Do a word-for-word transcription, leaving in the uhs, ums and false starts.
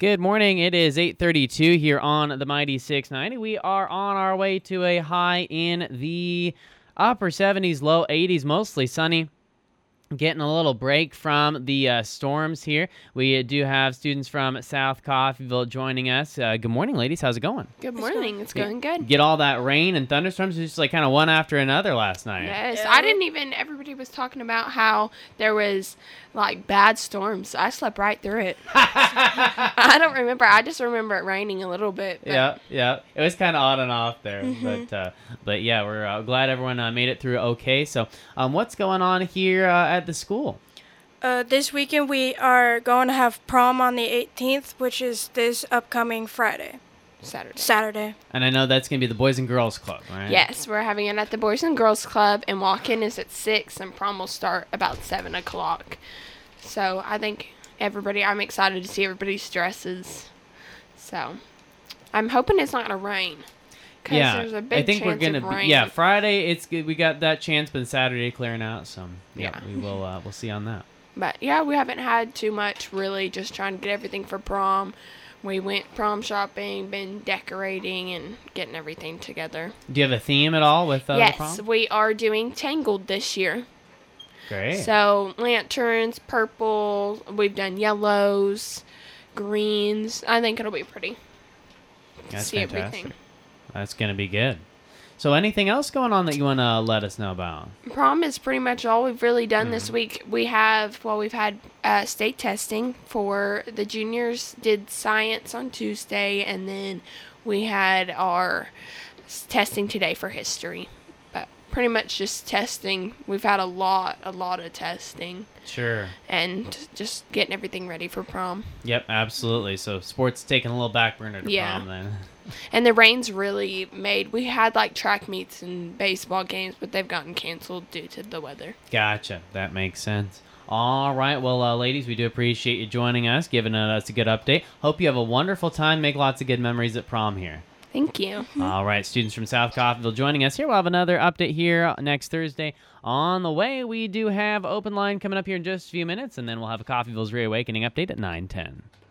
Good morning. It is eight thirty-two here on the Mighty six ninety. We are on our way to a high in the upper seventies, low eighties, mostly sunny. Getting a little break from the uh, storms here. We uh, do have students from South Coffeyville joining us. Uh, good morning, ladies. How's it going? Good morning. It's going good. Get all that rain and thunderstorms just like kind of one after another last night. Yes. Yeah. I didn't even, everybody was talking about how there was like bad storms. I slept right through it. I don't remember. I just remember it raining a little bit. But... Yeah, yeah. It was kind of on and off there. Mm-hmm. But uh, but yeah, we're uh, glad everyone uh, made it through okay. So um, what's going on here uh, at the school? Uh, this weekend we are going to have prom on the eighteenth, which is this upcoming Friday. Saturday. Saturday. And I know that's going to be the Boys and Girls Club, right? Yes, we're having it at the Boys and Girls Club, and walk-in is at six, and prom will start about seven o'clock. So I think everybody, I'm excited to see everybody's dresses. So I'm hoping it's not going to rain. Yeah, there's a big I think we're chance gonna. of rain. Be, yeah, Friday it's good. We got that chance, but Saturday clearing out. So yeah, Yeah. we will. Uh, we'll see on that. But yeah, we haven't had too much really. Just trying to get everything for prom. We went prom shopping, been decorating, and getting everything together. Do you have a theme at all with uh, yes, the prom? we are doing Tangled this year. Great. So lanterns, purple. We've done yellows, greens. I think it'll be pretty. to That's see fantastic. everything. That's gonna be good. So anything else going on that you want to let us know about? Prom is pretty much all we've really done Mm-hmm. this week. We have, well, we've had uh, state testing for the juniors, did science on Tuesday, and then we had our s- testing today for history. But pretty much just testing. We've had a lot, a lot of testing, Sure. and just getting everything ready for prom. Yep, absolutely. So sports taking a little back burner to Yeah. prom then. And the rain's really made, we had like track meets and baseball games, but they've gotten canceled due to the weather. Gotcha. That makes sense. All right. Well, uh, ladies, we do appreciate you joining us, giving us a good update. Hope you have a wonderful time. Make lots of good memories at prom here. Thank you. All right. Students from South Coffeyville joining us here. We'll have another update here next Thursday. On the way, we do have Open Line coming up here in just a few minutes, and then we'll have a Coffeyville's Reawakening update at nine ten.